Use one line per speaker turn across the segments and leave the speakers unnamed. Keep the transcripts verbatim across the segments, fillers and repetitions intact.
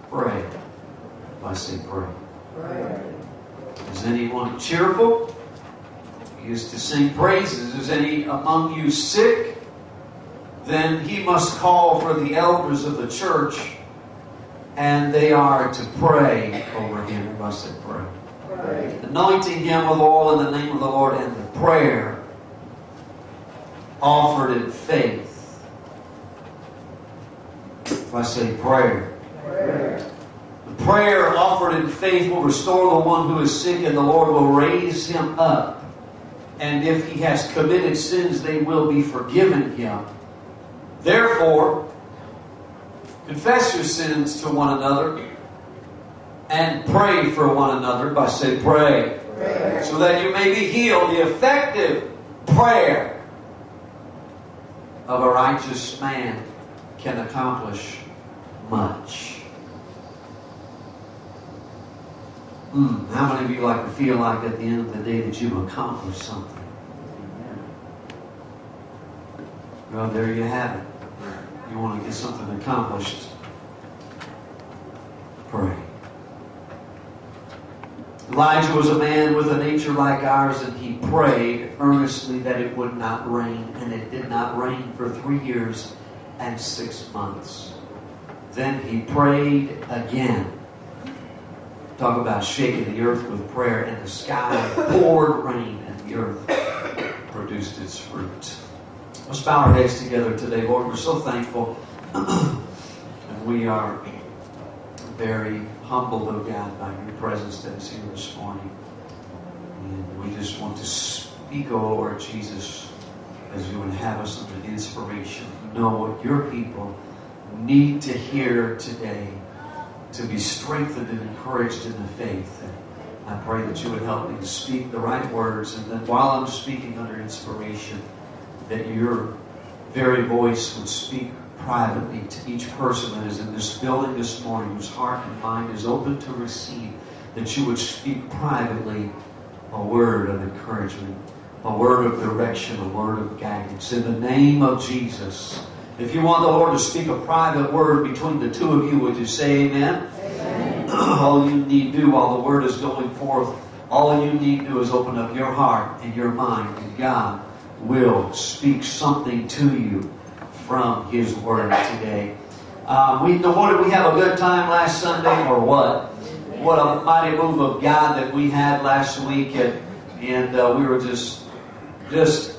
Pray. I say pray.
Pray.
Is anyone cheerful? He is to sing praises. Is any among you sick? Then he must call for the elders of the church, and they are to pray over him. Everybody say pray.
Pray.
Anointing him with oil in the name of the Lord, and the prayer offered in faith. If I say prayer.
Prayer.
The prayer offered in faith will restore the one who is sick, and the Lord will raise him up. And if he has committed sins, they will be forgiven him. Therefore, confess your sins to one another and pray for one another. By say pray.
Prayer.
So that you may be healed. The effective prayer of a righteous man can accomplish much. Mm, how many of you like to feel like at the end of the day that you've accomplished something? Well, there you have it. You want to get something accomplished, pray. Elijah was a man with a nature like ours, and he prayed earnestly that it would not rain, and it did not rain for three years and six months. Then he prayed again. Talk about shaking the earth with prayer, and the sky poured rain, and the earth produced its fruit. Let's bow our heads together today. Lord, we're so thankful, and we are very humbled, oh God, by your presence that is here this morning. And we just want to speak, oh Lord Jesus, as you would have us under the inspiration. Know what your people need to hear today, to be strengthened and encouraged in the faith. And I pray that you would help me to speak the right words, and that while I'm speaking under inspiration, that your very voice would speak privately to each person that is in this building this morning, whose heart and mind is open to receive, that you would speak privately a word of encouragement, a word of direction, a word of guidance. In the name of Jesus. If you want the Lord to speak a private word between the two of you, would you say amen?
Amen.
All you need to do while the word is going forth, all you need to do is open up your heart and your mind, and God will speak something to you from His Word today. Uh, we, what, did we have a good time last Sunday, or what? What a mighty move of God that we had last week, and, and uh, we were just, just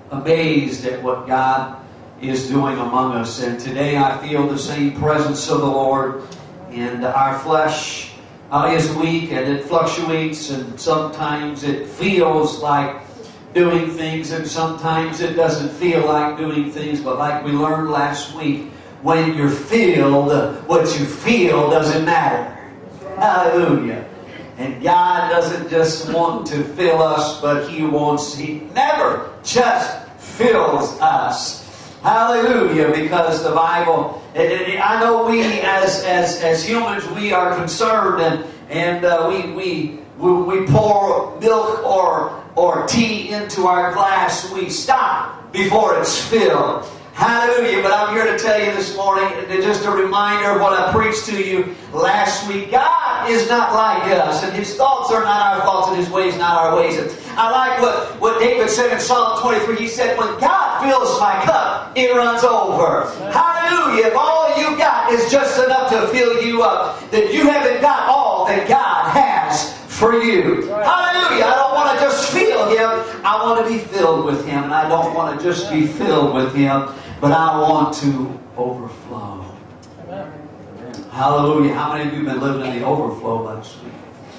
amazed at what God is doing among us. And today I feel the same presence of the Lord, and our flesh uh, is weak, and it fluctuates, and sometimes it feels like doing things, and sometimes it doesn't feel like doing things. But like we learned last week, when you're filled, what you feel doesn't matter. Hallelujah. And God doesn't just want to fill us, but He wants, He never just fills us. Hallelujah. Because the Bible, I know we as as as humans, we are concerned, and and uh, we we we pour milk or or tea into our glass, we stop before it's filled. Hallelujah. But I'm here to tell you this morning, just a reminder of what I preached to you last week. God is not like us, and His thoughts are not our thoughts, and His ways not our ways. And I like what, what David said in Psalm twenty-three. He said, when God fills my cup, it runs over. Hallelujah. If all you got is just enough to fill you up, then you haven't got all that God has for you. Hallelujah. I don't want to just feel Him. I want to be filled with Him. And I don't want to just be filled with Him, but I want to overflow. Amen. Hallelujah. How many of you have been living in the overflow last week?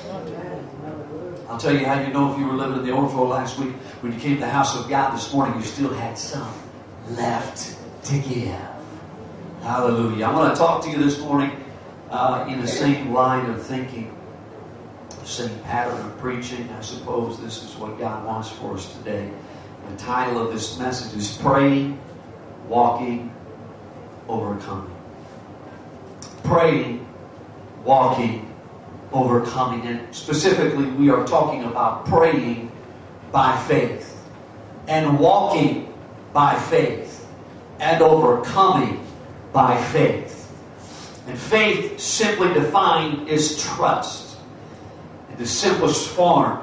I'll tell you how you know if you were living in the overflow last week. When you came to the house of God this morning, you still had some left to give. Hallelujah. I want to talk to you this morning uh, in the same line of thinking, the same pattern of preaching. I suppose this is what God wants for us today. The title of this message is Praying, Walking, Overcoming. Praying, walking, overcoming. And specifically, we are talking about praying by faith, and walking by faith, and overcoming by faith. And faith, simply defined, is trust. In the simplest form.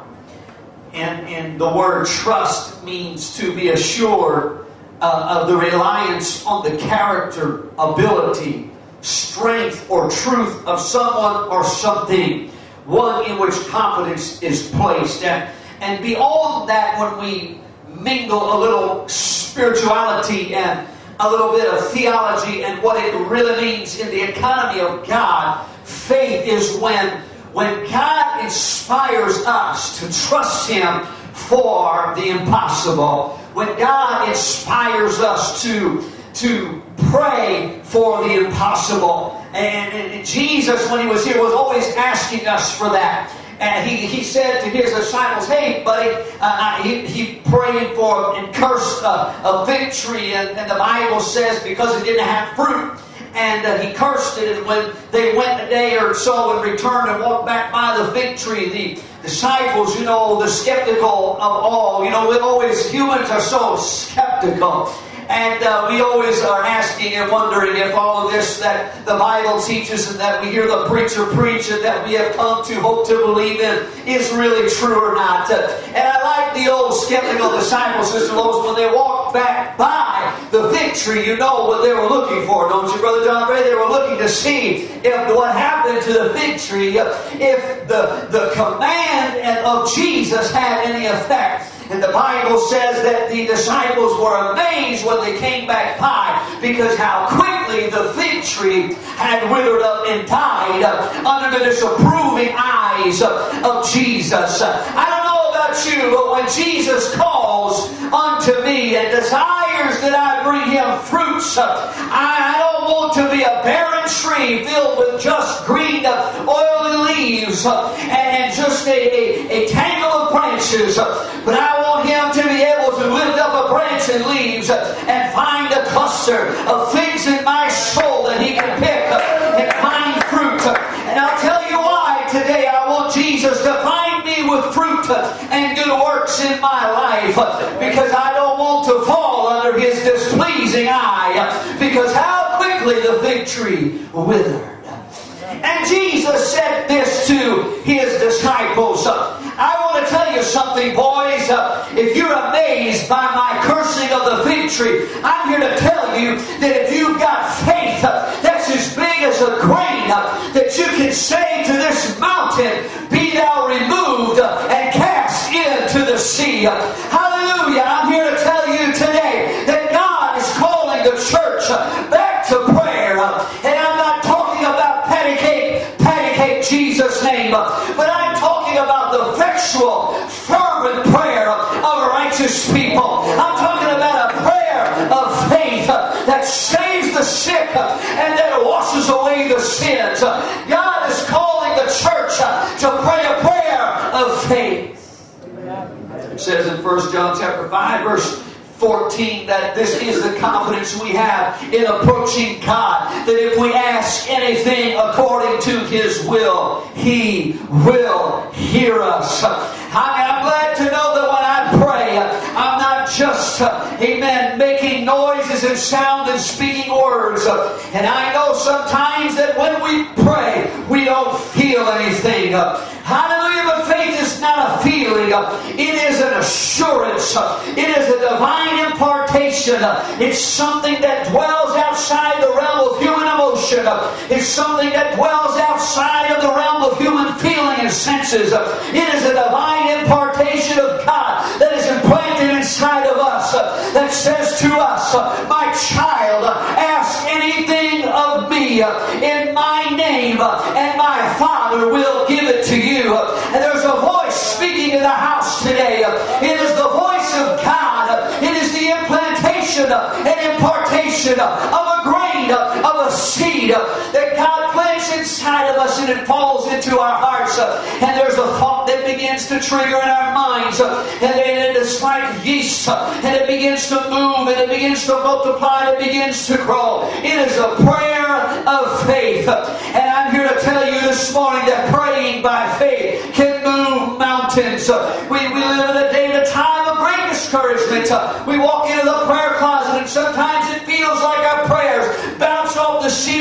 And, and the word trust means to be assured uh, of the reliance on the character, ability, strength, or truth of someone or something. One in which confidence is placed. And, and beyond that, when we mingle a little spirituality and a little bit of theology and what it really means in the economy of God, faith is when, when God inspires us to trust Him for the impossible. When God inspires us to, to pray for the impossible. And, and Jesus, when He was here, was always asking us for that. And he, he said to His disciples, hey, buddy, uh, he, he prayed for and cursed uh, a victory. And, and the Bible says because it didn't have fruit. And uh, He cursed it. And when they went a day or so and returned and walked back by the victory, the disciples, you know, the skeptical of all, you know, we always, humans are so skeptical. And uh, we always are asking and wondering if all of this that the Bible teaches and that we hear the preacher preach and that we have come to hope to believe in is really true or not. Uh, and I like the old skeptical disciples, Sister Lois, when they walked back by the victory, you know what they were looking for, don't you, Brother John Ray? They were looking to see if what happened to the victory, if the, the command of Jesus had any effect. And the Bible says that the disciples were amazed when they came back by, because how quickly the fig tree had withered up and died under the disapproving eyes of Jesus. I don't know about you, but when Jesus calls unto me and desires that I bring Him fruits, I don't want to be a barren tree filled with just green oily leaves and just a, a, a tangle of branches, but I want Him to be able to lift up a branch and leaves and find a cluster of figs in my soul that He can pick and find fruit. And I'll tell you why today I want Jesus to find me with fruit and good works in my life, because I don't want to fall under His displeasing eye, because how quickly the fig tree withered. And Jesus said this to His disciples. I want to tell you something, boys. If you're amazed by my cursing of the fig tree, I'm here to tell you that if you've got faith that's as big as a grain, that you can say to this mountain, be thou removed and cast into the sea. Hallelujah. I'm here to tell you today that God is calling the church back to prayer. And I'm not talking about patty cake, patty cake, Jesus' name, but I'm talking about the effectual, fervent prayer of righteous people. I'm talking about a prayer of faith that saves the sick and that washes away the sins. God is calling the church to pray a prayer of faith. It says in First John chapter five, verse fourteen, that this is the confidence we have in approaching God, that if we ask anything according to His will, He will hear us. I'm glad to know that when I pray, I'm not just, amen, making noises and sound and speaking words. And I know sometimes that when we pray, we don't feel anything. Hallelujah, but faith is not a feeling. It is an assurance. It is a divine impartation. It's something that dwells outside the realm of human emotion. It's something that dwells outside of the realm of human feeling and senses. It is a divine impartation of God that is implanted inside of us, that says to us, my child, ask anything of me in my name, and my Father will give it to you. And there's a voice speaking in the house today. It is the voice of God. It is the implantation and impartation of a grain, of a seed that God plants inside of us, and it falls into our hearts. And there's a thought that begins to trigger in our minds, and it is like yeast, and it begins to move, and it begins to multiply, and it begins to grow. It is a prayer of faith. And I'm here to tell you this morning that praying by faith can move mountains. We, we live in a day and a time of great discouragement. We walk into the prayer closet, and sometimes it feels like our prayers bounce off the ceiling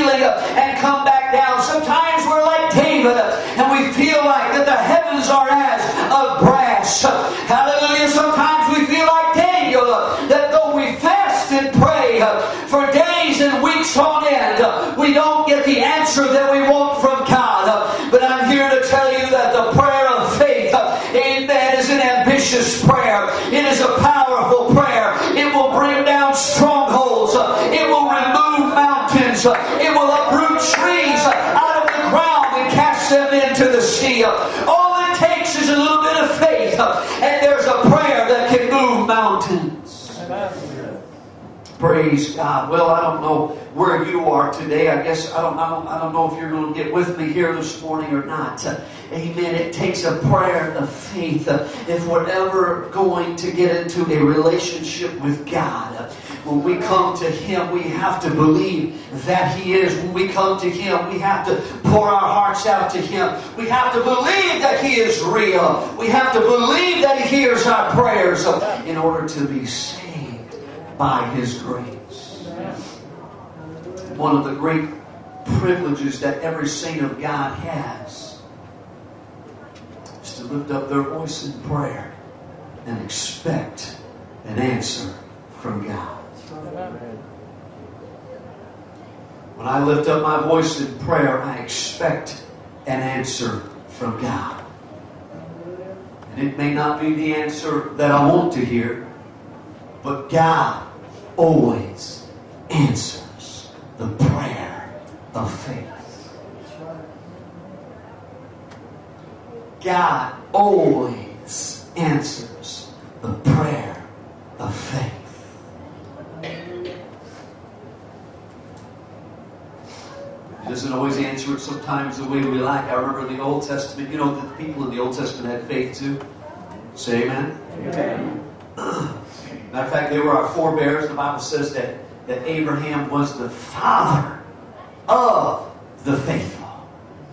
ceiling and come back down. Sometimes we're like David and we feel like that the heavens are as of brass. Hallelujah. Sometimes we feel like Daniel, that though we fast and pray for days and weeks on end, we don't get the answer that we want from God. But I'm here to tell you that the prayer of faith, amen, is an ambitious prayer. It is a powerful prayer. It will bring down strongholds. It will remove mountains. It will uproot trees out of the ground and cast them into the sea. All it takes is a little bit of faith, and there's a prayer that can move mountains. Amen. Praise God. Well, I don't know where you are today. I guess I don't, I don't, I don't know if you're going to get with me here this morning or not. Amen. It takes a prayer of faith. If we're ever going to get into a relationship with God, when we come to Him, we have to believe that He is. When we come to Him, we have to pour our hearts out to Him. We have to believe that He is real. We have to believe that He hears our prayers in order to be saved by His grace. One of the great privileges that every saint of God has is to lift up their voice in prayer and expect an answer from God. When I lift up my voice in prayer, I expect an answer from God. And it may not be the answer that I want to hear, but God always answers the prayer of faith. God always answers the prayer of faith. He doesn't always answer it sometimes the way we like. I remember in the Old Testament, you know, the people in the Old Testament had faith too. Say amen. Amen. Matter of fact, they were our forebears. The Bible says that, that Abraham was the father of the faithful.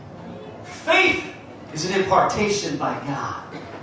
Faith is an impartation by God.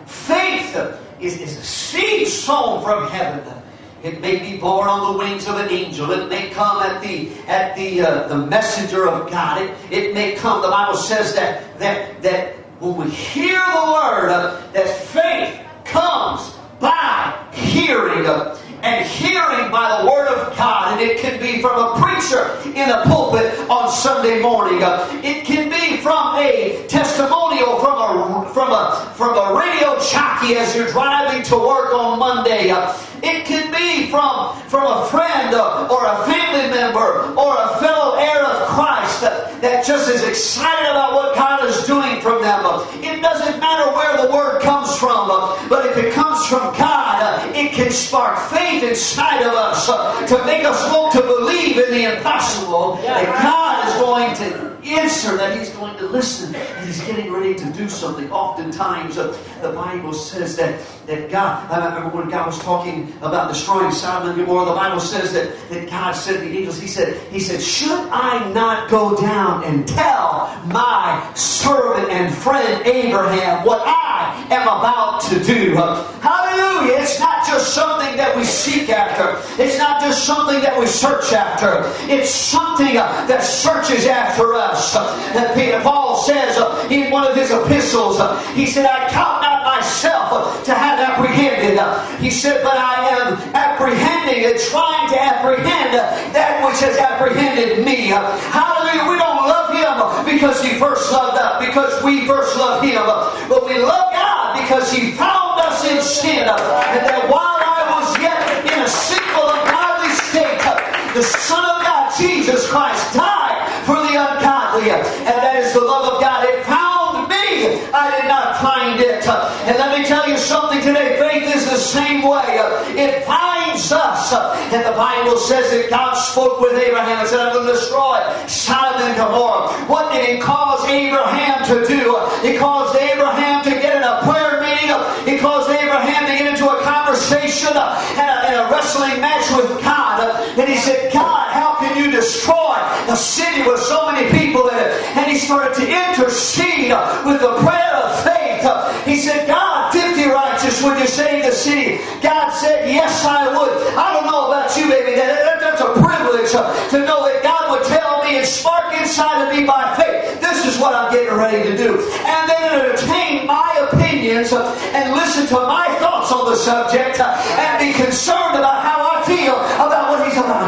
Faith is, is a seed sown from heaven. It may be born on the wings of an angel. It may come at the at the uh, the messenger of God. It, it may come. The Bible says that that that when we hear the word, uh, that faith comes by hearing, uh, and hearing by the word of God. And it can be from a preacher in a pulpit on Sunday morning. Uh, it can be from a testimonial from a from a from a radio jockey as you're driving to work on Monday. Uh, It can be from, from a friend or, or a family member or a fellow heir of Christ that, that just is excited about what God is doing from them. It doesn't matter where the word comes from, but if it comes from God, it can spark faith inside of us to make us want to believe in the impossible, that God is going to answer, that He's going to listen, and He's getting ready to do something. Oftentimes, uh, the Bible says that, that God, I remember when God was talking about destroying Sodom and Gomorrah, the Bible says that, that God said to the angels, He said, He said, should I not go down and tell my servant and friend Abraham what I am about to do? Uh, hallelujah! It's not just something that we seek after. It's not just something that we search after. It's something uh, that searches after us. That Peter Paul says uh, in one of his epistles, uh, he said, I count not myself uh, to have apprehended. Uh, he said, but I am apprehending and trying to apprehend uh, that which has apprehended me. Uh, hallelujah. We don't love Him because He first loved us, because we first loved Him. Uh, but we love God because He found us in sin. Uh, and that while I was yet in a sinful, ungodly state, uh, the Son of God, Jesus Christ, died for the ungodly. And that is the love of God. It found me. I did not find it. And let me tell you something today. Faith is the same way. It finds us. And the Bible says that God spoke with Abraham and said, I'm going to destroy Sodom and Gomorrah. What did He cause Abraham to do? He caused Abraham to get in a prayer meeting. He caused Abraham to get into a conversation and a, and a wrestling match with God. And he said, God, how can you destroy a city with so many people in it? And he started to intercede with the prayer of faith. He said, God, fifty righteous, would you save the city? God said, yes, I would. I don't know about you, baby. That, that, that's a privilege to know that God would tell me and spark inside of me by faith. This is what I'm getting ready to do. And then entertain my opinions and listen to my thoughts on the subject and be concerned about how I feel about what He's about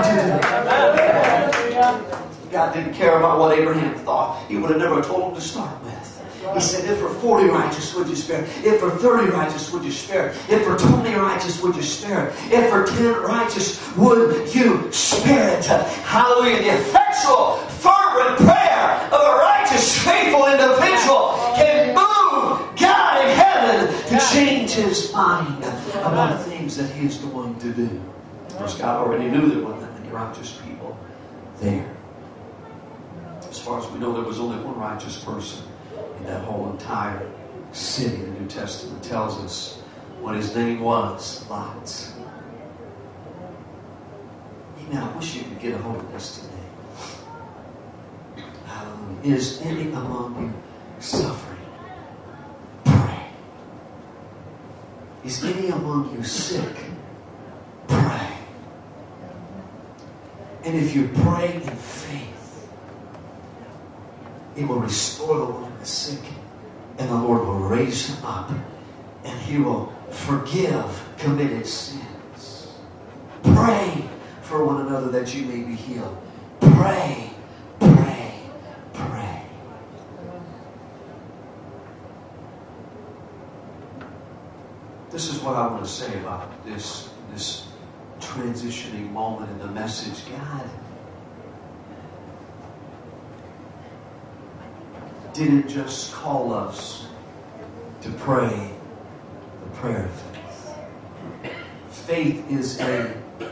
to do. God didn't care about what Abraham thought. He would have never told him to start with. He said, if for forty righteous would you spare? If for thirty righteous would you spare? If for twenty righteous would you spare? If for ten righteous would you spare it? Hallelujah. The effectual, fervent prayer of a righteous, faithful individual can move God in heaven to change His mind about things that He is going to do. Of course, God already knew there weren't that many righteous people there. As far as we know, there was only one righteous person in that whole entire city. The New Testament tells us what his name was, Lot. Amen. I wish you could get a hold of this today. Hallelujah. Is any among you suffering? Pray. Is any among you sick? Pray. And if you pray in faith, He will restore the one who is sick, and the Lord will raise him up, and He will forgive committed sins. Pray for one another that you may be healed. Pray, pray, pray. This is what I want to say about this, this transitioning moment in the message. God didn't just call us to pray the prayer of faith. Faith is a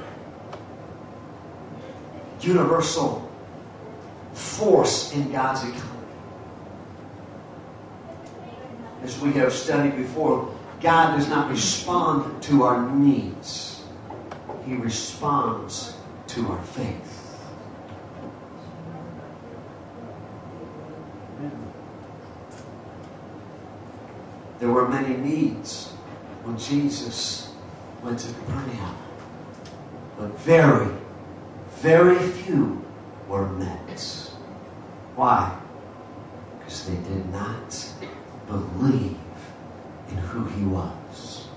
universal force in God's economy. As we have studied before, God does not respond to our needs. He responds to our faith. There were many needs when Jesus went to Capernaum, but very, very few were met. Why? Because they did not believe in who He was.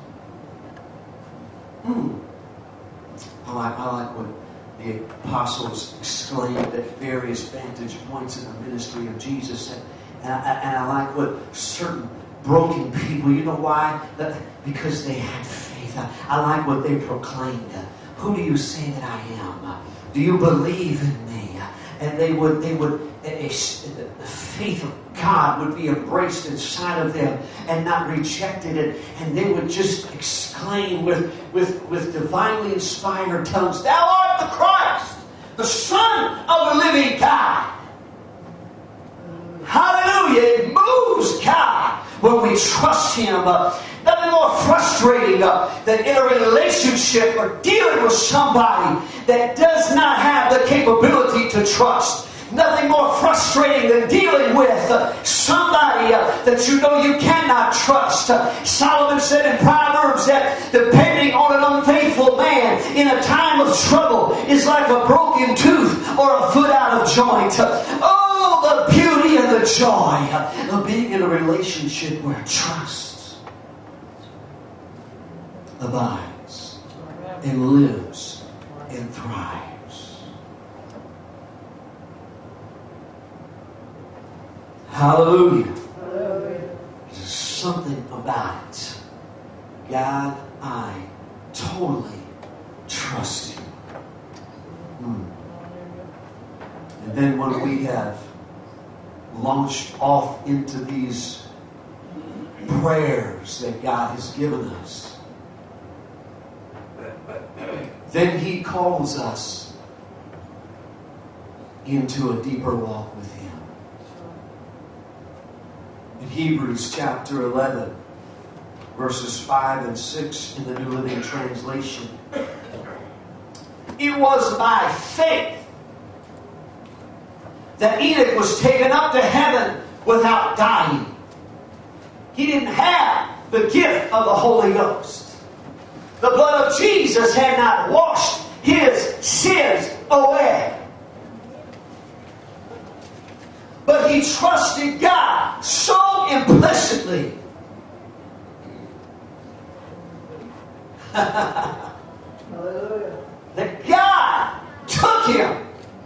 Hmm. I like, I like what the apostles exclaimed at various vantage points in the ministry of Jesus. And, and, I, and I like what certain broken people, you know why? Because they had faith. I, I like what they proclaimed. Who do you say that I am? Do you believe in me? And they would, they would, a, a, the faith of God would be embraced inside of them and not rejected. And, and they would just exclaim with, with, with divinely inspired tongues, "Thou art the Christ, the Son of the living God." Hallelujah. It moves God when we trust Him. Uh, nothing more frustrating uh, than in a relationship or dealing with somebody that does not have the capability to trust. Nothing more frustrating than dealing with uh, somebody uh, that you know you cannot trust. Uh, Solomon said in Proverbs that depending on an unfaithful man in a time of trouble is like a broken tooth or a foot out of joint. Uh, oh, the beauty and the joy of being in a relationship where trust abides and lives and thrives. Hallelujah. Hallelujah. There's something about it. God, I totally trust You. Hmm. And then when we have launched off into these prayers that God has given us, then He calls us into a deeper walk with Him. In Hebrews chapter eleven, verses five and six in the New Living Translation, it was by faith that Enoch was taken up to heaven without dying. He didn't have the gift of the Holy Ghost. The blood of Jesus had not washed his sins away. But he trusted God so implicitly.
Hallelujah.
That God took him.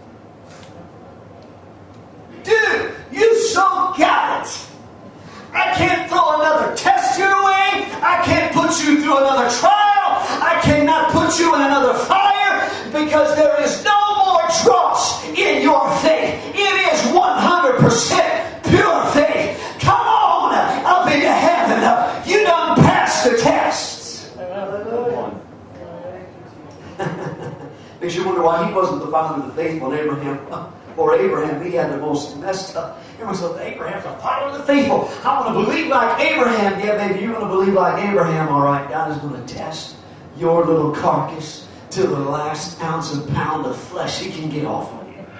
Dude, you so got it. I can't throw another test your way. I can't put you through another trial. I cannot put you in another fire because there is no more dross in your faith. It is one hundred percent pure faith. Come on up into heaven. You done passed the tests.
Hallelujah.
Makes you wonder why he wasn't the father of the faithful, Abraham. For Abraham, he had the most messed up. Everyone said, Abraham's the father of the faithful. I want to believe like Abraham. Yeah, baby, you're going to believe like Abraham, all right. God is going to test your little carcass to the last ounce and pound of flesh he can get off of you.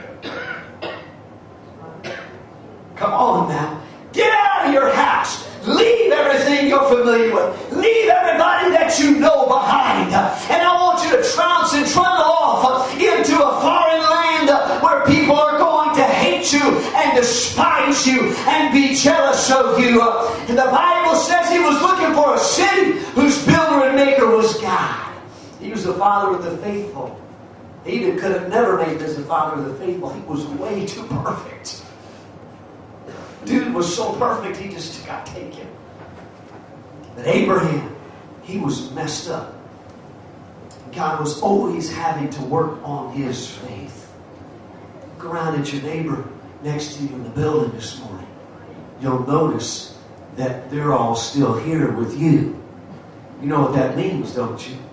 Come on now. Get out of your house. Leave everything you're familiar with. Leave everybody that you know behind. And I want you to trounce and trundle off into a foreign land where people are going to hate you and despise you and be jealous of you. And the Bible says he was looking for a city whose builder and maker was God. He was the father of the faithful. He could have never made this the father of the faithful. He was way too perfect. Dude was so perfect, he just got taken. But Abraham, he was messed up. God was always having to work on his faith. Look around at your neighbor next to you in the building this morning. You'll notice that they're all still here with you. You know what that means, don't you?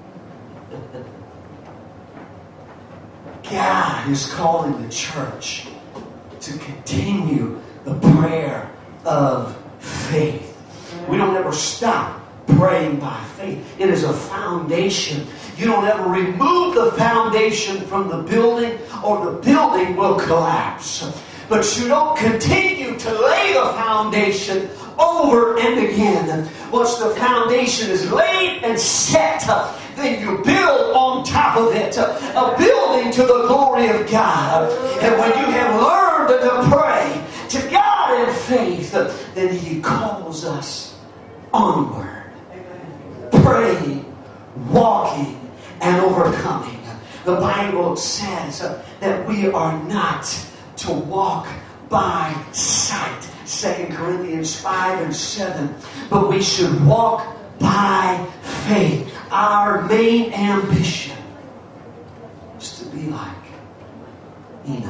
God is calling the church to continue the prayer of faith. We don't ever stop praying by faith. It is a foundation. You don't ever remove the foundation from the building or the building will collapse. But you don't continue to lay the foundation over and again. Once the foundation is laid and set, then you build on top of it. A building to the glory of God. And when you have learned to pray to God in faith, then He calls us onward. Praying, walking, and overcoming. The Bible says that we are not to walk by sight. Second Corinthians five and seven. But we should walk by faith. Our main ambition is to be like Enoch.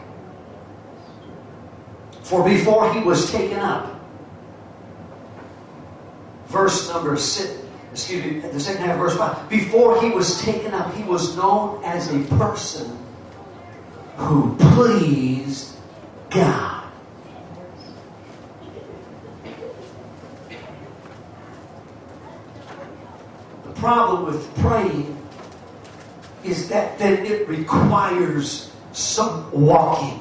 For before he was taken up, verse number six, excuse me, the second half of verse five, before he was taken up, he was known as a person who pleased God. The problem with praying is that then it requires some walking.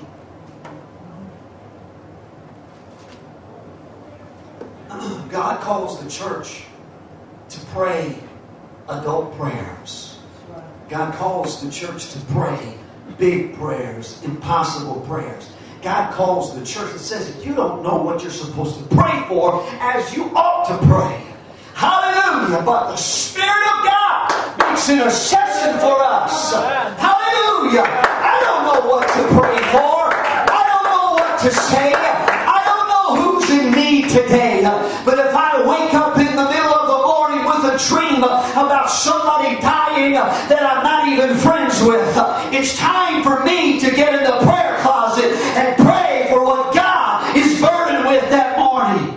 God calls the church to pray adult prayers. God calls the church to pray big prayers, impossible prayers. God calls the church and says that you don't know what you're supposed to pray for as you ought to pray. Hallelujah. But the Spirit of God makes intercession for us. Hallelujah. I don't know what to pray for. I don't know what to say. I don't know who's in need today. But if I wake up in the middle of the morning with a dream about somebody dying that I'm not even friends with, it's time for me to get in the prayer closet and pray for what God is burdened with that morning.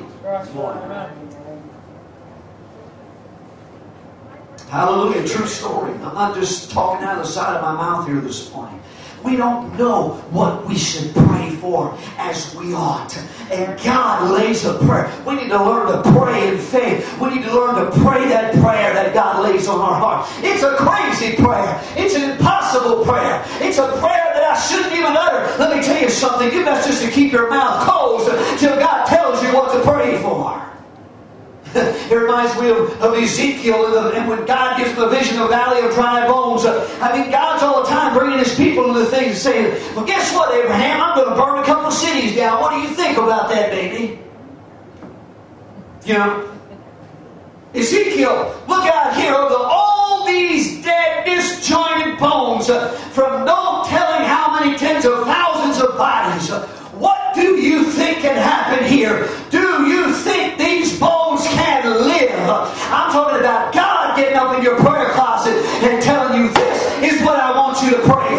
Hallelujah. True story. I'm not just talking out of the side of my mouth here this morning. We don't know what we should pray for as we ought. And God lays a prayer. We need to learn to pray in faith. We need to learn to pray that prayer that God lays on our heart. It's a crazy prayer. It's an impossible prayer. It's a prayer that I shouldn't even utter. Let me tell you something. You best just to keep your mouth closed till God tells you what to pray for. It reminds me of, of Ezekiel and, the, and when God gives him a vision of the valley of dry bones. Uh, I mean, God's all the time bringing His people into things and saying, well, guess what, Abraham? I'm going to burn a couple of cities down. What do you think about that, baby? You know? Ezekiel, look out here over all these dead, disjointed bones, uh, from no telling how many tens of thousands of bodies. Uh, what do you think can happen here? Do you think these bones can live? Uh, I'm talking about God getting up in your prayer closet and telling you, this is what I want you to pray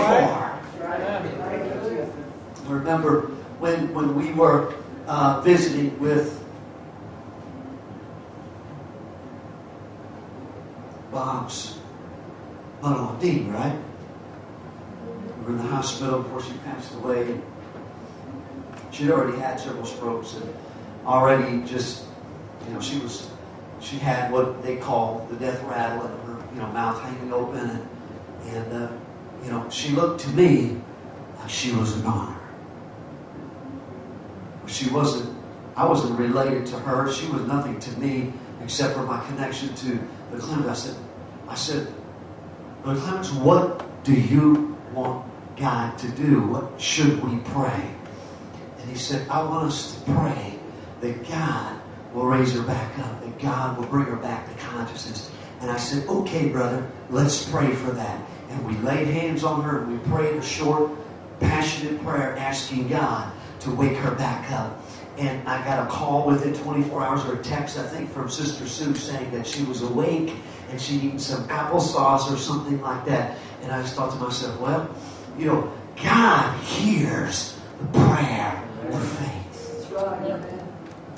for. I remember when, when we were uh, visiting with Bob's mother-in-law, Dee, right? We were in the hospital before she passed away. She'd already had several strokes and already just, you know, she was, she had what they call the death rattle and her, you know, mouth hanging open. And, and uh, you know, she looked to me like she was a goner. She wasn't, I wasn't related to her. She was nothing to me except for my connection to the Clemens. I said, I said, Brother Clemens, what do you want God to do? What should we pray? And he said, I want us to pray that God will raise her back up, that God will bring her back to consciousness. And I said, okay, brother, let's pray for that. And we laid hands on her and we prayed a short, passionate prayer asking God to wake her back up. And I got a call within twenty-four hours, or a text, I think, from Sister Sue saying that she was awake and she'd eaten some applesauce or something like that. And I just thought to myself, well, you know, God hears the prayer of faith.
That's right, amen.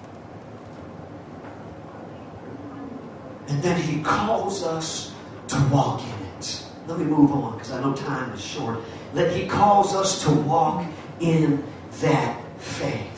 And then He calls us to walk in it. Let me move on because I know time is short. That He calls us to walk in that faith.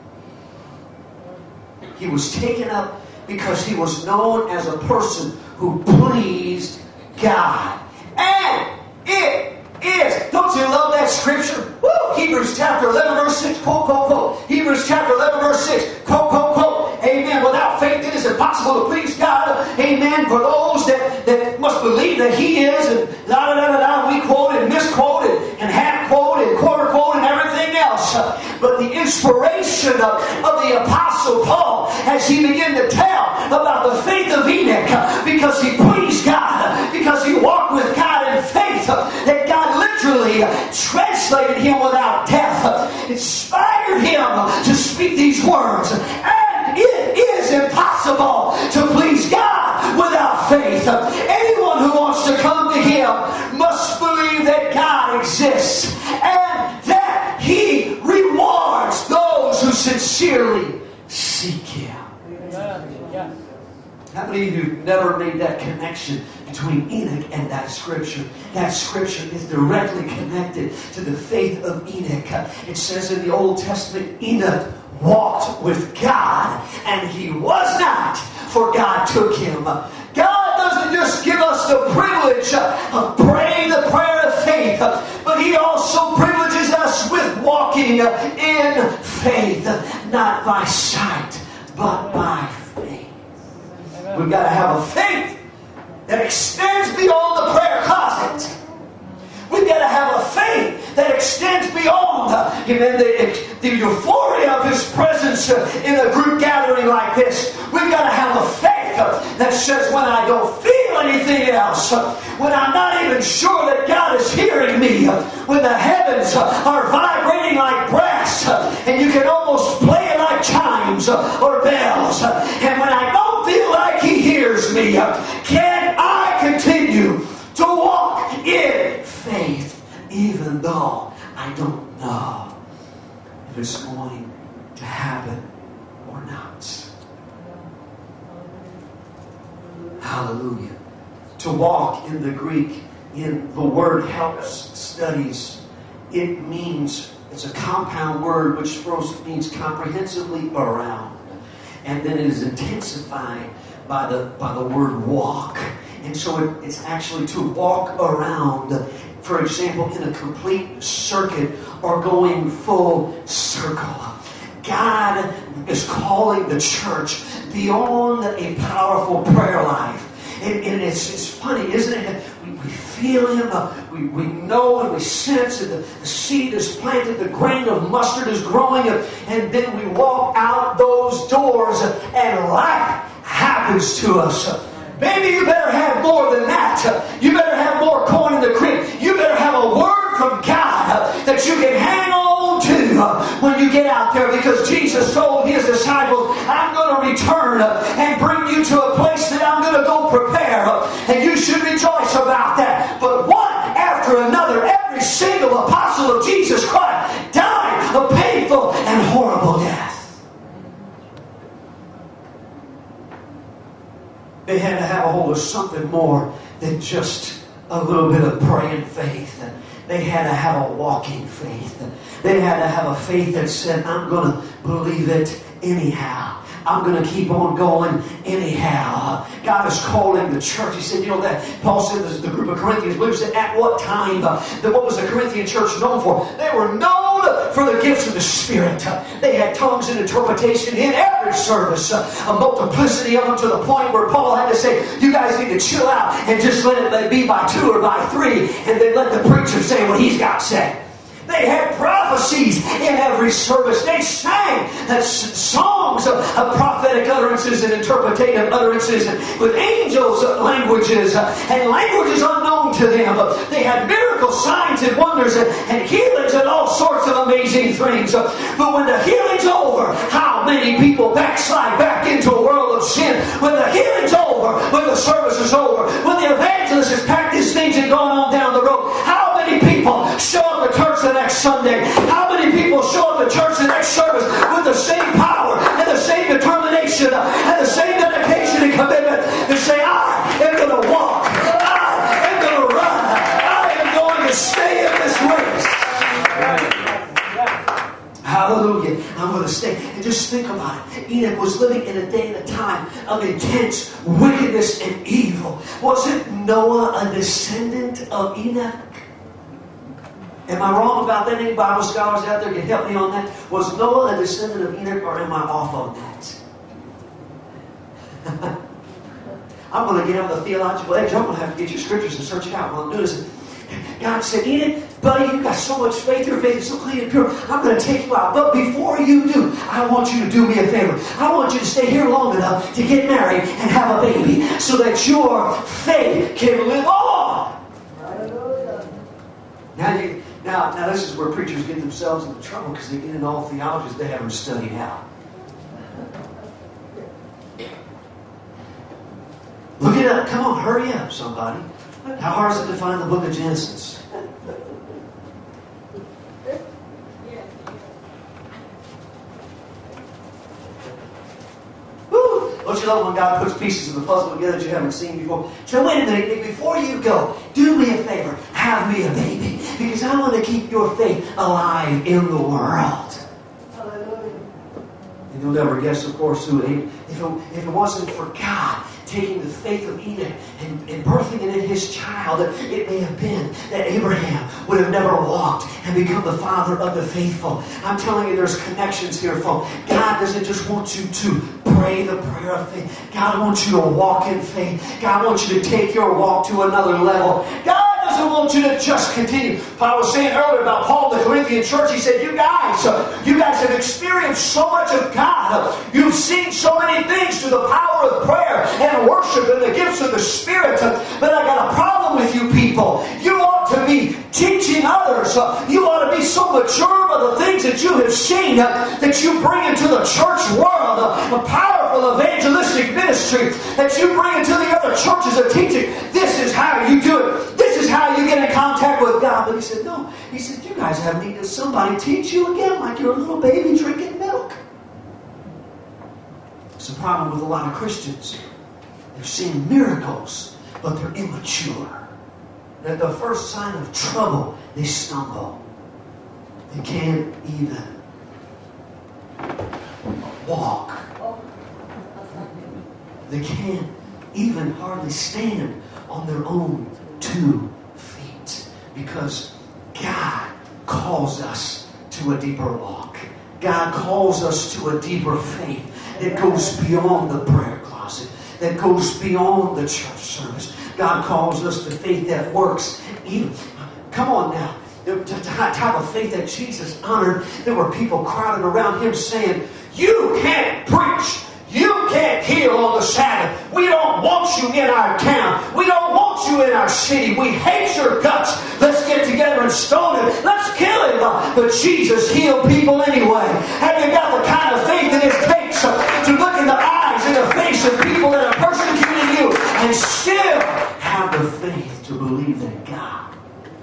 He was taken up because He was known as a person who pleased God. And it is, don't you love that scripture? Woo! Hebrews chapter eleven verse six, quote, quote, quote. Hebrews chapter eleven verse six, quote, quote, quote. Amen. Without faith it is impossible to please God. Amen. For those that, that must believe that He is, and da da da da da, we quoted, misquoted, and half quoted, quarter quoted, and everything else. But the inspiration of, of the Apostle Paul, as he began to tell about the faith of Enoch, because he pleased God, because he walked with God in faith, that God literally translated him without death, inspired him to speak these words. And it is impossible to please God without faith. Anyone who wants to come to Him must believe that God exists and that He rewards those who sincerely seek Him.
Yes.
How many of you have never made that connection between Enoch and that scripture? That scripture is directly connected to the faith of Enoch. It says in the Old Testament, Enoch walked with God, and he was not, for God took him. God doesn't just give us the privilege of praying the prayer of faith, but He also privileges us with walking in faith, not by sight, but by faith. We've got to have a faith that extends beyond the prayer closet. We've got to have a faith that extends beyond amen, the, the euphoria of His presence in a group gathering like this. We've got to have a faith that says when I don't feel anything else, when I'm not even sure that God is hearing me, when the heavens are vibrating like brass and you can almost play it like chimes or bells, and when I don't feel like He hears me, can I continue to walk in faith even though I don't know if it's going to happen or not? Hallelujah. To walk in the Greek, in the word helps studies, it means, it's a compound word which first means comprehensively around. And then it is intensified by the by the word walk. And so it, it's actually to walk around, for example, in a complete circuit or going full circle. God is calling the church beyond a powerful prayer life. And, and it's, it's funny, isn't it? We, we feel Him, uh, we, we know and we sense that the, the seed is planted, the grain of mustard is growing, uh, and then we walk out those doors uh, and life happens to us. Uh, Maybe you better have more than that. Uh, you better have more coin in the creek. You better have a word from God uh, that you can hang on to uh, when you get out there, because Jesus told His disciples, I'm going to return uh, and bring you to a place that I'm going to go prepare, uh, and you should rejoice about that. But one after another, every single apostle of Jesus Christ died a painful and horrible death. They had to have a hold of something more than just a little bit of praying faith. They had to have a walking faith. They had to have a faith that said, I'm going to believe it anyhow. I'm going to keep on going anyhow. God is calling the church. He said, you know, that Paul said, the group of Corinthians believers said, at what time? Uh, that what was the Corinthian church known for? They were known for the gifts of the Spirit. Uh, they had tongues and interpretation in every service. Uh, a multiplicity of them, to the point where Paul had to say, you guys need to chill out and just let it be by two or by three, and then let the preacher say what he's got to say. They had prophecies in every service. They sang songs of, of prophetic utterances and interpretative utterances with angels' languages and languages unknown to them. They had miracle signs and wonders and, and healings and all sorts of amazing things. But when the healing's over, how many people backslide back into a world of sin? When the healing's over, when the service is over, when the evangelist has packed his things and gone on down the road, how many people show up to church the next Sunday? How many people show up to church the next service with the same power and the same determination and the same dedication and commitment to say, I am going to walk, I am going to run, I am going to stay in this race. Hallelujah. I'm going to stay. And just think about it. Enoch was living in a day and a time of intense wickedness and evil. Wasn't Noah a descendant of Enoch? Am I wrong about that? Any Bible scholars out there can help me on that? Was Noah a descendant of Enoch, or am I off on that? I'm going to get on the theological edge. I'm going to have to get your scriptures and search it out while I'm doing this. God said, Enoch, buddy, you've got so much faith. Your faith is so clean and pure. I'm going to take you out. But before you do, I want you to do me a favor. I want you to stay here long enough to get married and have a baby so that your faith can live on. Now you... Now, now this is where preachers get themselves into trouble, because they get into all theologies they haven't studied out. Look it up. Come on, hurry up, somebody. How hard is it to find the book of Genesis? Woo! Don't you love when God puts pieces of the puzzle together that you haven't seen before? So wait a minute, before you go, do me a favor. Have me a baby. Because I want to keep your faith alive in the world. Hallelujah. And you'll never guess, of course, who it, if it, if it wasn't for God taking the faith of Enoch and, and birthing it in his child, it may have been that Abraham would have never walked and become the father of the faithful. I'm telling you, there's connections here, folks. God doesn't just want you to pray the prayer of faith. God wants you to walk in faith. God wants you to take your walk to another level. God doesn't want you to just continue. I was saying earlier about Paul, the Corinthian church. He said, you guys, uh, you guys have experienced so much of God. Uh, you've seen so many things through the power of prayer and worship and the gifts of the Spirit. Uh, but I got a problem with you people. You ought to be teaching others. Uh, you ought to be so mature by the things that you have seen uh, that you bring into the church world. Uh, a powerful evangelistic ministry that you bring into the other churches of teaching. This is how you do it. This is how you get in contact with God. But he said, no. He said, you guys have needed somebody teach you again like you're a little baby drinking milk. It's a problem with a lot of Christians. They're seeing miracles, but they're immature. At the first sign of trouble, they stumble. They can't even walk. They can't even hardly stand on their own two feet, because God calls us to a deeper walk. God calls us to a deeper faith that goes beyond the prayer closet, that goes beyond the church service. God calls us to faith that works. Even, come on now. The type of faith that Jesus honored, there were people crowding around him saying, you can't preach. You can't heal on the Sabbath. We don't want you in our town. We don't want you in our city. We hate your guts. Let's get together and stone him. Let's kill him. But Jesus healed people anyway. Have you got the kind of faith that it takes to look in the eyes and the face of people that are persecuting you and still have the faith to believe that God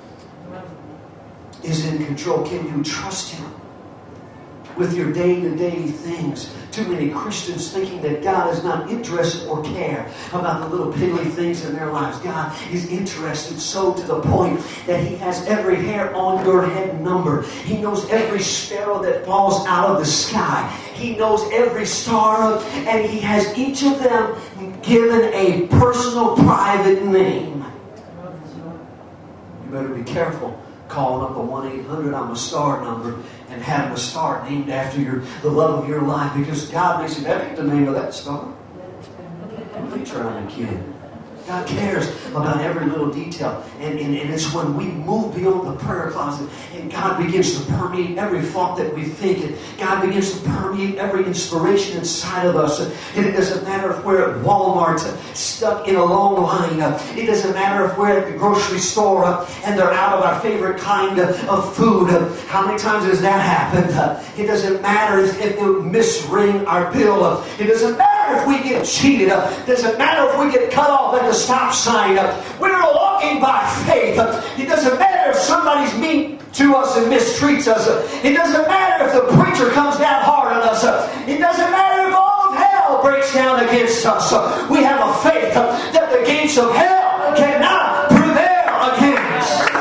is in control? Can you trust him with your day-to-day things? Too many Christians thinking that God is not interested or care about the little piddly things in their lives. God is interested so to the point that he has every hair on your head numbered. He knows every sparrow that falls out of the sky. He knows every star, and he has each of them given a personal, private name. You better be careful calling up the one eight hundred I'm a star number and having a star named after your the love of your life, because God makes it. That ain't the name of that star. What are you trying to kid? God cares about every little detail. And, and, and it's when we move beyond the prayer closet and God begins to permeate every thought that we think. And God begins to permeate every inspiration inside of us. And it doesn't matter if we're at Walmart stuck in a long line. It doesn't matter if we're at the grocery store and they're out of our favorite kind of food. How many times has that happened? It doesn't matter if they misring our bill. It doesn't matter if we get cheated. It doesn't matter if we get cut off at the stop sign. We're walking by faith. It doesn't matter if somebody's mean to us and mistreats us. It doesn't matter if the preacher comes down hard on us. It doesn't matter if all of hell breaks down against us. We have a faith that the gates of hell cannot prevail against.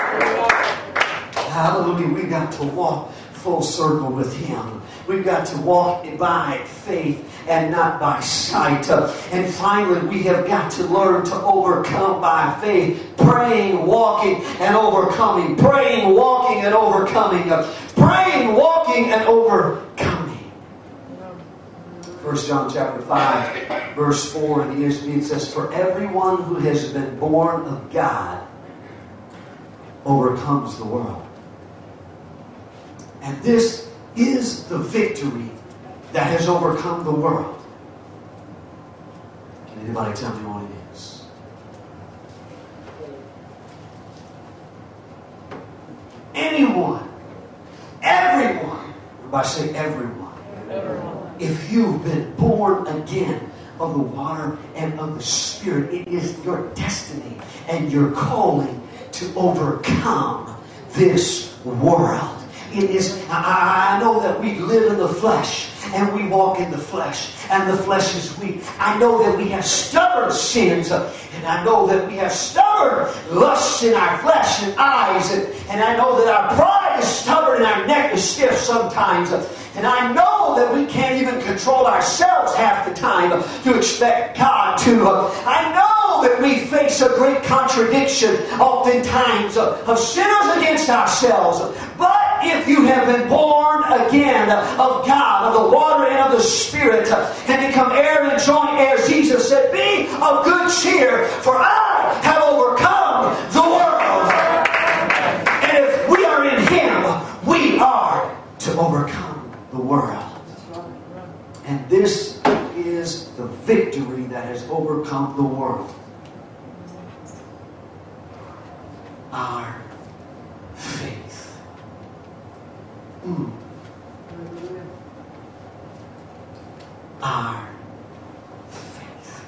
Hallelujah. We've got to walk full circle with him. We've got to walk by faith and not by sight. And finally, we have got to learn to overcome by faith. Praying, walking, and overcoming. Praying, walking, and overcoming. Praying, walking, and overcoming. First John chapter five, verse four in the E S V, it says, for everyone who has been born of God overcomes the world. And this is the victory that has overcome the world. Can anybody tell me what it is? Anyone, everyone, everybody say everyone. Everyone. If you've been born again of the water and of the Spirit, it is your destiny and your calling to overcome this world. It is, I know that we live in the flesh and we walk in the flesh and the flesh is weak. I know that we have stubborn sins and I know that we have stubborn lusts in our flesh and eyes, and, and I know that our pride is stubborn and our neck is stiff sometimes, and I know that we can't even control ourselves half the time to expect God to. I know that we face a great contradiction oftentimes of sinners against ourselves, but if you have been born again of God, of the water and of the Spirit, and become heir and joint heirs, Jesus said, be of good cheer, for I have overcome the world. And if we are in Him, we are to overcome the world. And this is the victory that has overcome the world. Our faith. Mm. Our faith.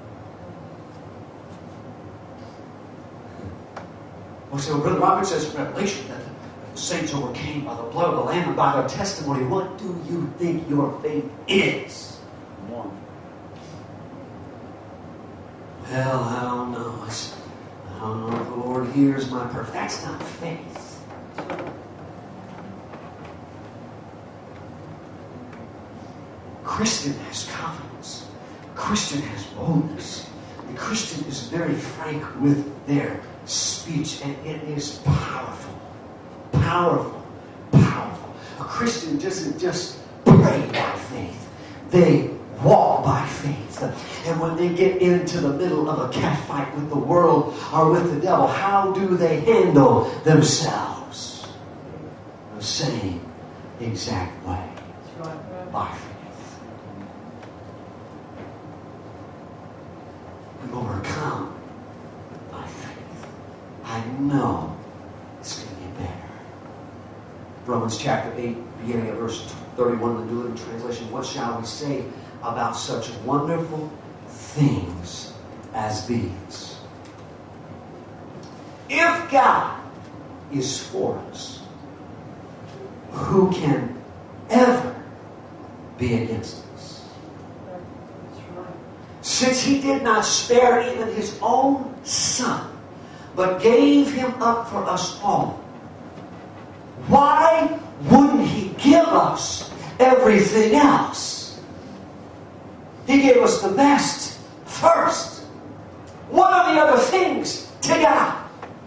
Well, so Brother Robert says in Revelation that the saints overcame by the blood of the Lamb and by their testimony. What do you think your faith is? One. Well, I don't know. It's, I don't know if the Lord hears my prayer. That's not faith. Christian has confidence. Christian has boldness. The Christian is very frank with their speech, and it is powerful. Powerful. Powerful. A Christian doesn't just pray by faith, they walk by faith. And when they get into the middle of a catfight with the world or with the devil, how do they handle themselves? The same exact way. By faith. We overcome by faith. I know it's going to get better. Romans chapter eight, beginning at verse thirty-one, the New Living Translation. What shall we say about such wonderful things as these? If God is for us, who can ever be against us? Since he did not spare even his own son, but gave him up for us all, why wouldn't he give us everything else? He gave us the best first. What are the other things to God?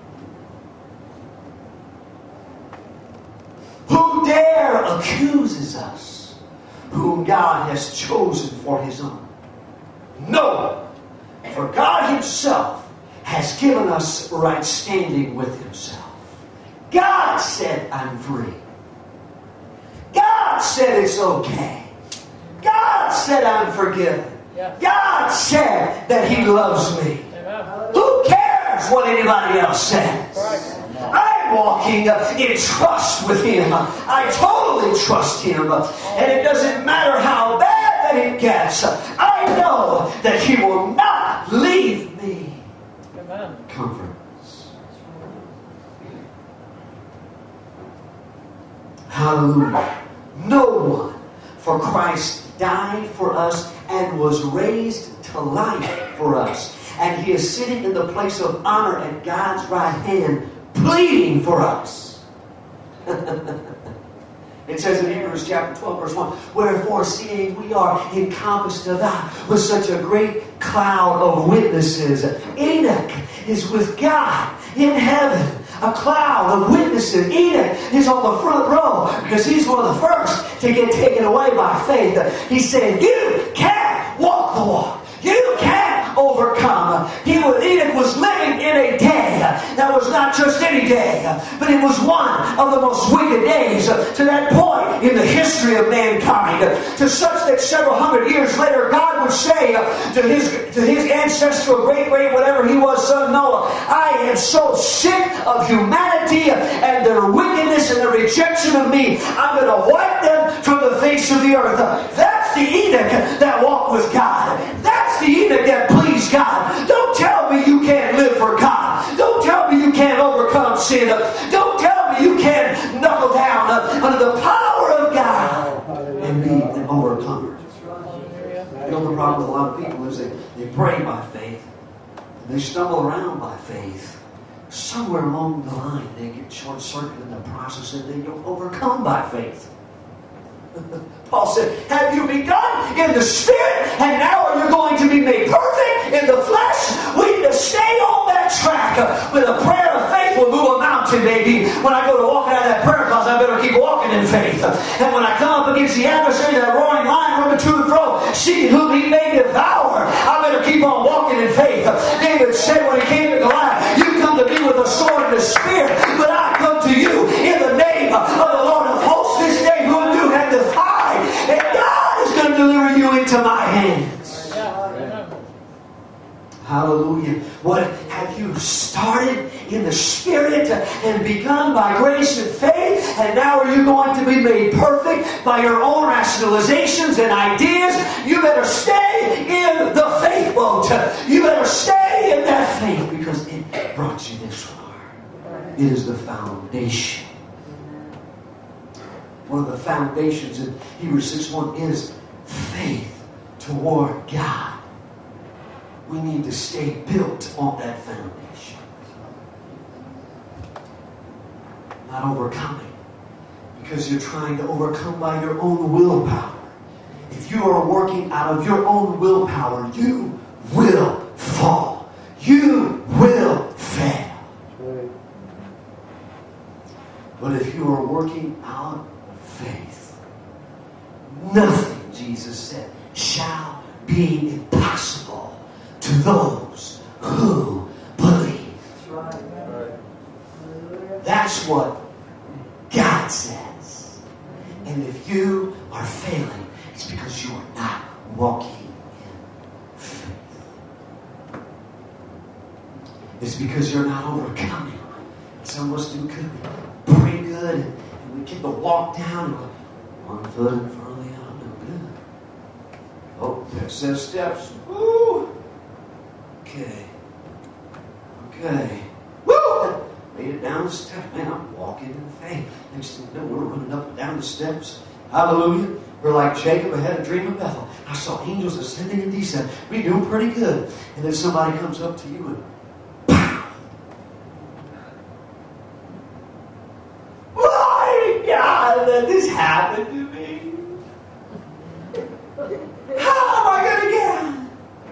Who dare accuses us, whom God has chosen for his own? No, for God himself has given us right standing with himself. God said, I'm free. God said it's okay. God said I'm forgiven.
Yeah.
God said that he loves me.
Amen.
Who cares what anybody else says?
Right.
I'm walking in trust with him. I totally trust him. And it doesn't matter how bad that it gets. I know that he will not leave me.
Amen.
Comfort. Hallelujah. No one, for Christ died for us and was raised to life for us. And he is sitting in the place of honor at God's right hand, pleading for us. It says in Hebrews chapter twelve, verse one, wherefore, seeing we are encompassed about with such a great cloud of witnesses, Enoch is with God in heaven. A cloud of witnesses. Enoch is on the front row because he's one of the first to get taken away by faith. He said, you can't walk the walk. You can't overcome. He was, Enoch was living in a day that was not just any day, but it was one of the most wicked days to that point in the history of mankind. To such that several hundred years later, God would say to his, to his ancestor, great, great, whatever he was, son Noah, I am so sick of humanity and their wickedness and their rejection of me. I'm going to wipe them from the face of the earth. That's the Enoch that walked with God. That's the Enoch that pleased God. Don't tell me you can't live for God. Don't tell me you can't overcome sin. Don't tell me you can't knuckle down under the power of God and be an overcomer. You know, the problem with a lot of people is they, they pray by faith. And they stumble around by faith. Somewhere along the line, they get short-circuited in the process and they don't overcome by faith. Paul said, have you begun in the Spirit and now are you going to be made perfect in the flesh? We need to stay on that track. With a prayer of faith will move a mountain, baby. When I go to walk out of that prayer closet, I better keep walking in faith. And when I come up against the adversary, that roaring lion running to and fro, seeking whom he may devour, I better keep on walking in faith. David said when he came to Goliath, you come to me with a sword and a spear, but I come to you in the name of the Lord of hosts this day, whom you have defied. And God is going to deliver you into my hands.
Yeah.
Hallelujah. What have you started in the Spirit and begun by grace and faith, and now are you going to be made perfect by your own rationalizations and ideas? You better stay in the faith boat. You better stay in that faith because it brought you this far. It is the foundation. One of the foundations in Hebrews six one is faith toward God. We need to stay built on that foundation. Not overcoming. Because you're trying to overcome by your own willpower. If you are working out of your own willpower, you will fall. You will fail. But if you are working out of faith, nothing, Jesus said, shall be impossible to those who believe. That's what God says. And if you are failing, it's because you are not walking in faith. It's because you're not overcoming. Some of us do good, pretty good, and we get to walk down and go, one foot in front of the other, no good. Oh, there's those steps. Woo! Okay. Okay. Woo! Made it down the steps. Man, I'm walking in faith. Next thing you know, we're running up and down the steps. Hallelujah. We're like Jacob had a dream of Bethel. I saw angels ascending and descending. We're doing pretty good. And then somebody comes up to you and pow! Why, God, let this happen to me? How am I going to get out?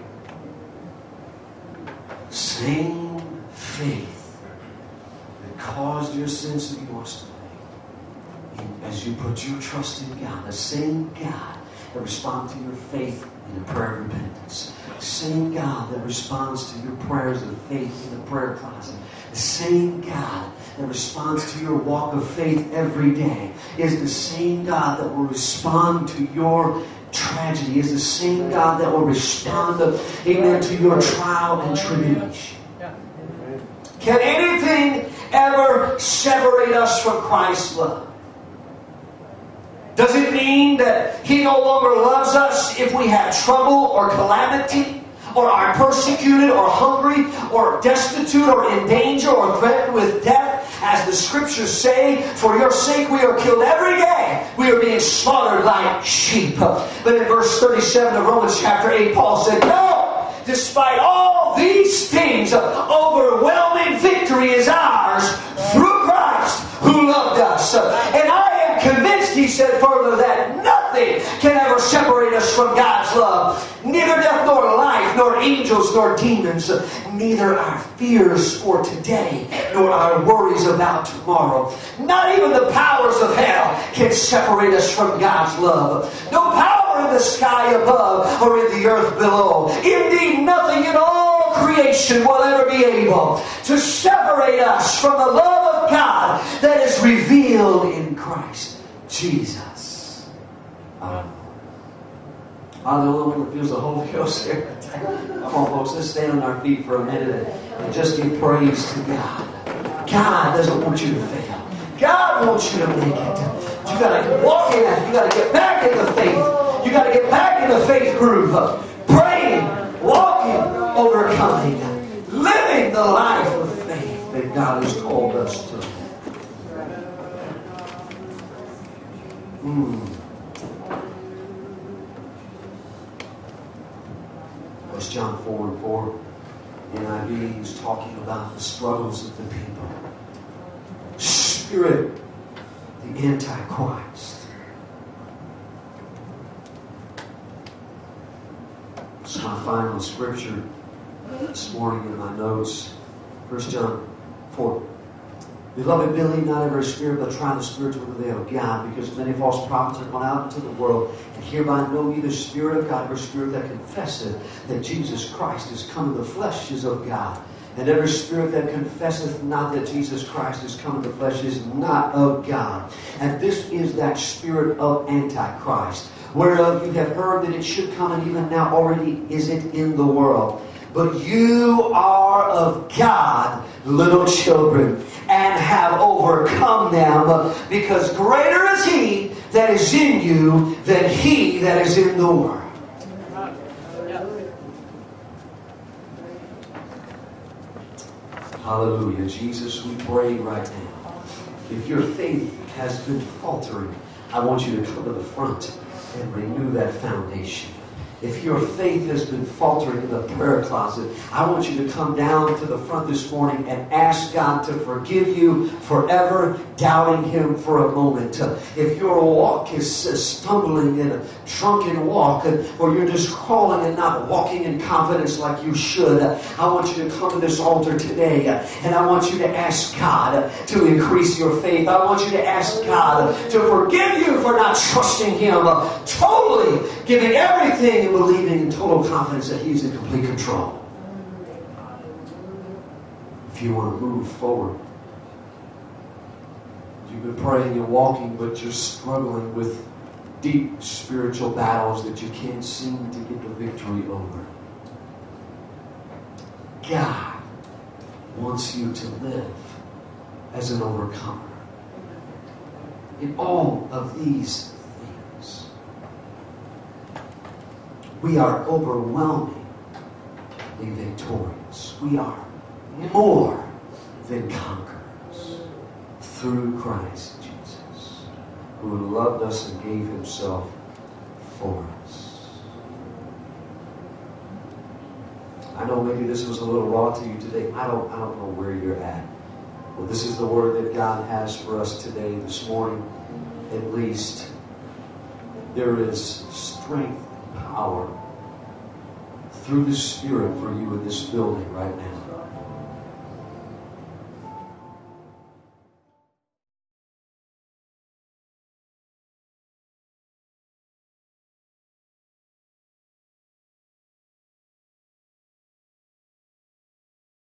Same faith that caused your sins to be washed away. And as you put your trust in God, the same God that responds to your faith in the prayer of repentance, the same God that responds to your prayers of faith in the prayer closet, the same God that responds to your walk of faith every day is the same God that will respond to your tragedy, is the same God that will respond to, amen, to your trial and tribulation. Can anything ever separate us from Christ's love? Does it mean that He no longer loves us if we have trouble or calamity, or are persecuted or hungry or destitute or in danger or threatened with death? As the Scriptures say, for your sake we are killed every day. We are being slaughtered like sheep. But in verse thirty-seven of Romans chapter eight, Paul said, no! Despite all these things, overwhelming victory is ours through Christ who loved us. And I am convinced, he said further, that nothing can ever separate us from God's love. Neither death nor life, nor angels nor demons, neither our fears for today, nor our worries about tomorrow. Not even the powers of hell can separate us from God's love. No power in the sky above or in the earth below. Indeed, nothing in all creation will ever be able to separate us from the love of God that is revealed in Christ Jesus. Um, I'm the only one that feels the Holy Ghost here. Come on, folks, let's stand on our feet for a minute and just give praise to God. God doesn't want you to fail. God wants you to make it. You got to walk in it. You got to get back in the faith. You got to get back in the faith groove. Praying, walking, overcoming, living the life of faith that God has called us to. Mm. First John four and four, N I V is talking about the struggles of the people. Spirit, the Antichrist. This is my final scripture this morning in my notes. First John four. Beloved, believe not every spirit, but try the spirits with the veil of God, because many false prophets are gone out into the world, and hereby know ye the Spirit of God, or spirit that confesseth that Jesus Christ is come in the flesh is of God. And every spirit that confesseth not that Jesus Christ is come in the flesh is not of God. And this is that spirit of Antichrist, whereof you have heard that it should come, and even now already is it in the world. But you are of God, little children, and have overcome them, because greater is He that is in you than he that is in the world. Hallelujah. Jesus, we pray right now. If your faith has been faltering, I want you to come to the front and renew that foundation. If your faith has been faltering in the prayer closet, I want you to come down to the front this morning and ask God to forgive you for ever doubting Him for a moment. If your walk is stumbling in a drunken walk, or you're just crawling and not walking in confidence like you should, I want you to come to this altar today, and I want you to ask God to increase your faith. I want you to ask God to forgive you for not trusting Him, totally giving everything and believing in total confidence that He's in complete control. If you want to move forward, you've been praying and walking, but you're struggling with deep spiritual battles that you can't seem to get the victory over. God wants you to live as an overcomer in all of these things. We are overwhelmingly victorious. We are more than conquerors through Christ Jesus, who loved us and gave Himself for us. I know maybe this was a little raw to you today. I don't, I don't know where you're at. Well, this is the word that God has for us today, this morning, at least. There is strength, power through the Spirit for you in this building right now.